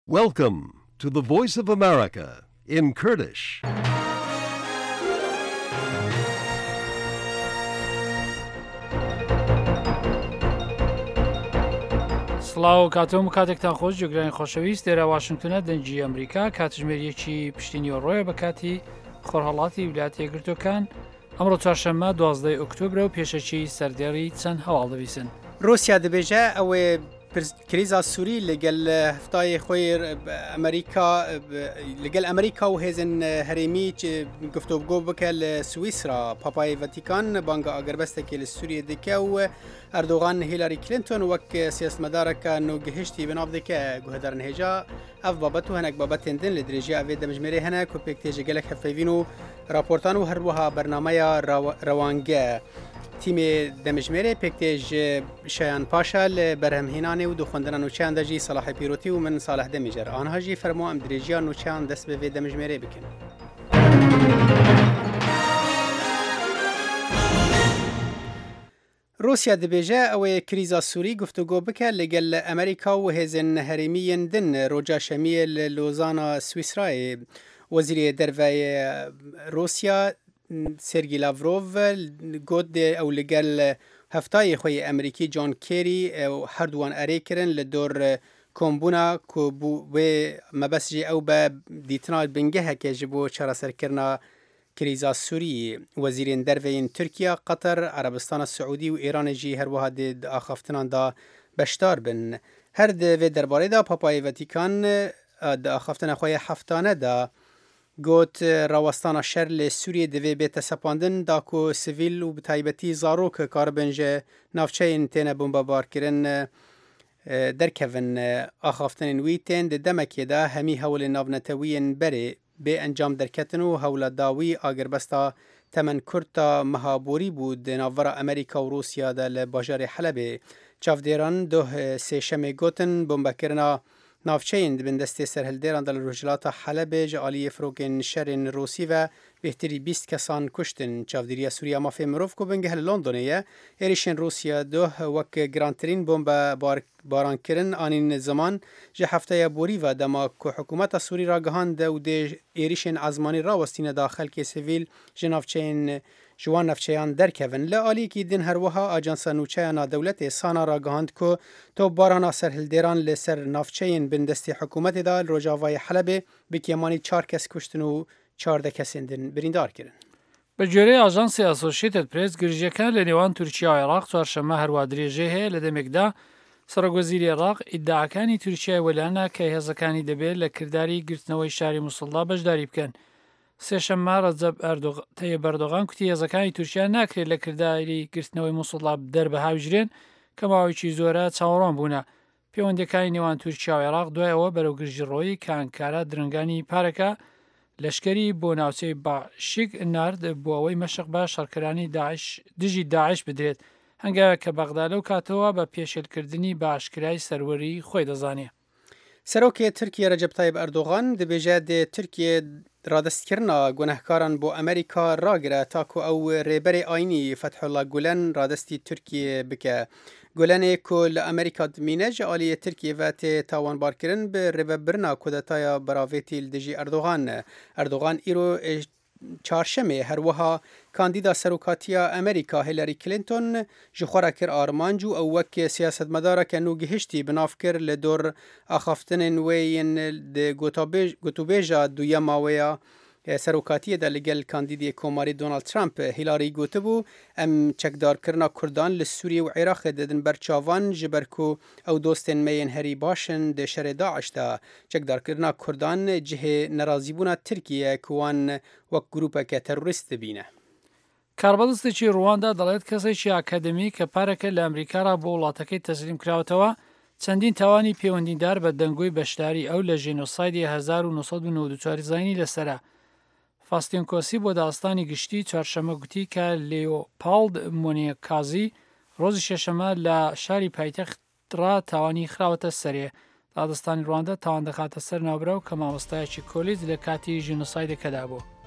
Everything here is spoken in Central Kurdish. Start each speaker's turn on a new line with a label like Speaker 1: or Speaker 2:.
Speaker 1: Welcome to the Voice of America in Kurdish.
Speaker 2: سڵاو کاتۆم کاتێکتان خۆش جوگرانی خۆشەویست لێرە واشنگتنە دەنجی ئەمریکا کاتژمێریەکی پشتینی ڕۆیە بە کاتی خۆرهەڵاتی ویلایەتە یەکگرتووەکان ئەمڕۆ چوارشەممە 12 ئۆکتۆبرە و پێشەکی سەردێڕی چەند هەواڵ دەویستن.
Speaker 3: رووسیا دەبێژە ئەوێ کریزا سووری لەگەل هەفتای خۆی لەگەل ئەمریکا و هێزن هەرێمی گفتوگۆ بکە لە سوئیسرا پاپای ڤەتیکان بانگە ئاگربەستێکی لە سووریە دکە و ئەردۆغان هیلاری کلینتۆن وەک سیاسمەدارەکە نۆگەهشتی بەناو دکە گوهدارن هێژا ئەف بابەت و هەنێک بابەتێن دن لە درێژی ئەوێ دەمژمێرە هەنە و پێکتێژە گەلێک هەفەیڤین و راپۆرتان و هەروەها بەرنامەیە ڕەوانگە تیمێ دەمژمێرێ پێکتێژ شایان پاشا لە بەرهەمهێنانێ و دوخواندنە نوچیان دەژی سەلاحی پیرۆتی و من ساڵح دەمیژەر ئانهاژی فەرمۆ ئەم درێژیان نوچیان دەست بەوێ دەمژمێرێ بکەن. رووسیا دەبێژە ئەوەیە کریزا سووری گفتوگۆ بکە لەگەل ئەمریکا و هێزن هەرێمیین دن ڕۆژا شەمیە لە لۆزانە سوئیسرایە وەزیری دەرڤای رووسیا سێرگی لاڤرۆڤ گوت ئەو لەگەل هەفتای خۆی ئەمریکی جۆن کێری هەردووان ئەرێکردن لە دۆر کۆمبوونا وێ مەبەسجی ئەو بە دیتنا بنگەهەکێ ji بۆ چارەسەرکردنا کریزا سووری وەزیرên derveyên Tirkiye قەتەر عەرەبستانە سعودی و ئێرانê jî هەروەها dê axaftinan da beşdar bin. Her di vê derbarê da Papayê Vatîkan di axaftina xwe yê heftane da got rawestana şer lê Sûriyê divê bête sepandin da ku sivîl û bi taybetî zarok karibin ji navçeyên têne bombebarkirin derkevin. Axaftinên wî tên di demekê de hemî hewlên navnetewiyên berê bê encam derketin û hewla da wî agrbesta temen Kurd ta mehaborî bû di navbera Amerîka û Rûsya de li bajarê Helebê. Çavdêran doh sêşemê gotin bombekirina navçeyên dibin destê serhildêran de li rojhilata Helebê ji aliyê firokên şerên Rûsî ve bêhtirî 20 kesan kuştin. Çavdêriya Sûriya mafê mirov ku bingeh li Londonê ye êrişên Rûsya doh wek girantirîn bombebarankirin anîn ziman ji hefteya borî ve dema ku hikûmeta Sûrî ragihand û dê êrişên ezmanî rawestîne da xelkê sivîl ji navçeyên ji wan navçeyan derkevin. Li aliyekî din herwiha Ajansa Nûçeya Nadewletê sana ragihand ku topbarana serhildêran li ser navçeyên bin destê hikûmetê da li Rojavayê Helebê bi kêmanî 4 kes kuştin û 14 kesên din birîndar kirin.
Speaker 2: Bi gûrê Ajansê Associated Press girîjeke li nêwan Tirkiye û Iraq çarşemme herwa dirêjê heye li demekda Serokvezîrê Iraq îddiakanî Tirkiye welana ke hêzekani dibe li kirdarî girtinewê şarê Musulda beşdarî bikin. Sêşemma Recep Tayyip Erdogan kutî hêzekani Tirkiye nakirin li kirdarî girtinewê Musulda derbihawjirên kemawekî zor e çawaran bûne. Pêwendîkanî nêwan Tirkiye û Iraq doyewe berewgirjîroyî ke Ankara diringanî pareka leşkerî بۆ ناوچەی باشیک نرد بۆ ئەوەی مەشق بە شەڕکەرانی دژی داعش بدرێت هەنگاوێک کە بەغدا لەو کاتەوە بە پێشێلکردنی بە ئاشکرای سەروەری خۆی دەزانێت.
Speaker 3: Serokê Tirkiye Recep Tayyip Erdogan dibêje dê Tirkiye radestkirina gunehkaran bo Amerîka ragire ta ku ew rêberê aynî Fethullah Gulen radestî Tirkiye bike. Gulenê ku li Amerîka dimîne ji aliyê Tirkiye ve tê tawanbarkirin bi rêvebirina kudetaya beravêtî li dijî Erdogan. Erdogan îro çarşemê herwiha kandîda serokatiya Amerîka Hillary Clinton ji xwe re kir armanc û ew wek siyasetmedareke nû gihiştî binav kir li dor axaftinên wê yên di gotûbêja duyema wê ya serokatiyê de li gel kandîdiyê komarî Donald Trump Hillary gotibû em çekdarkirina Kurdan li Sûriye û Iraqê didin ber çavan ji ber ku ew dostên me yên herî başin di şerê Daeş de çekdarkirina Kurdan cihê nerazîbûna Tirkiye ku wan wek grûpeke terorîst dibîne.
Speaker 2: کاربەدەستێکی ڕواندا دەڵێت کەسێکی ئاکادمی کە پارەکە لە ئەمریکا را بۆ وڵاتەکەی تەسلیم کراوەتەوە چەندین تاوانی پەیوەندیدار بە دەنگۆی بەشداری ئەو لە ژینۆسایدی 1994 زانی لەسرە. فاستینکۆسی بۆ داستانی گشتی چوارشەمە گوتی کە لێۆپاڵد مۆنیکازی ڕۆژی شەشەمە لە شاری پایتەختڕا تاوانی خراوەتە سەرێ. دادستانی ڕواندا تاوان دەخاتە سەر ناوبرا و کە مامۆستایەکی کۆلیج لە کاتی ژینۆسایدەکەدا بوو.